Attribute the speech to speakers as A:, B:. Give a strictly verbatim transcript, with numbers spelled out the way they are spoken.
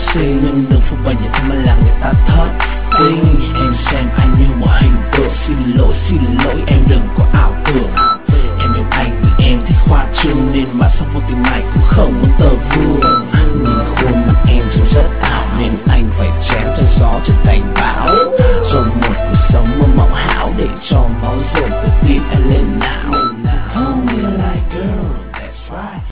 A: xin nhưng đừng phụ vào những thứ mà làm người ta thất. Please em xem anh như một hình tượng. Xin lỗi, xin lỗi em đừng có